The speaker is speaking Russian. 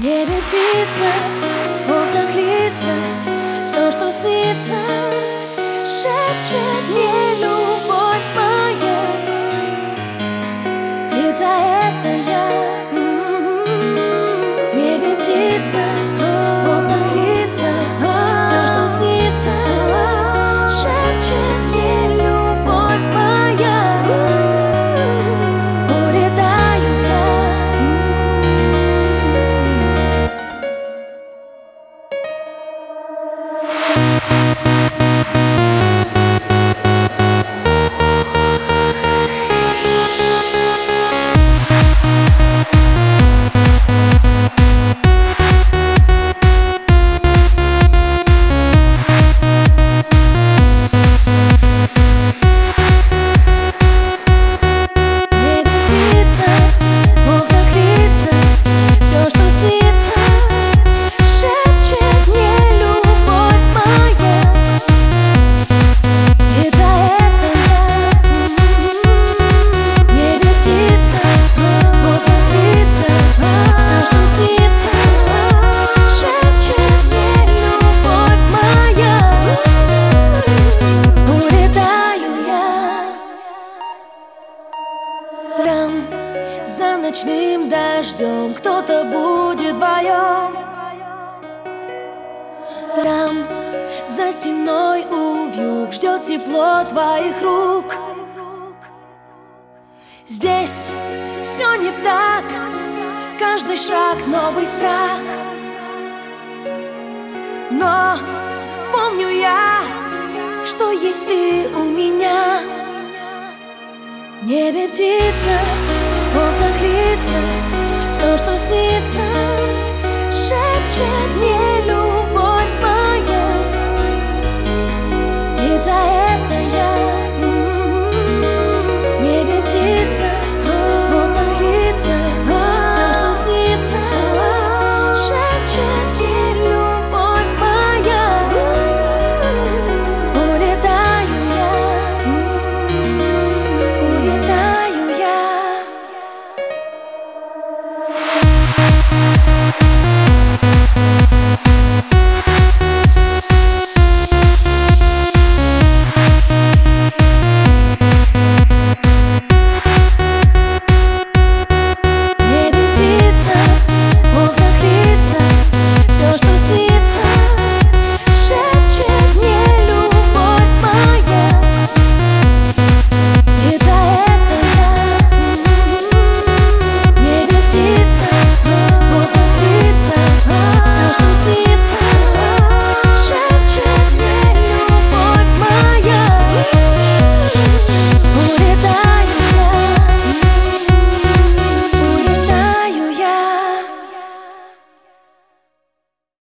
небе птица, в окнах лица, все, что снится, шепчет мне любовь моя. Птица — это я. В небе птица, в окнах лица, все, что снится, шепчет мне любовь моя. Улетаю я. Там за ночным дождем кто-то будет вдвоем. Там за стеной увьюг ждет тепло твоих рук. Здесь все не так, каждый шаг новый страх. Но помню я, что есть ты у меня. В небе птица, в окнах лица, все, что снится, шепчет мне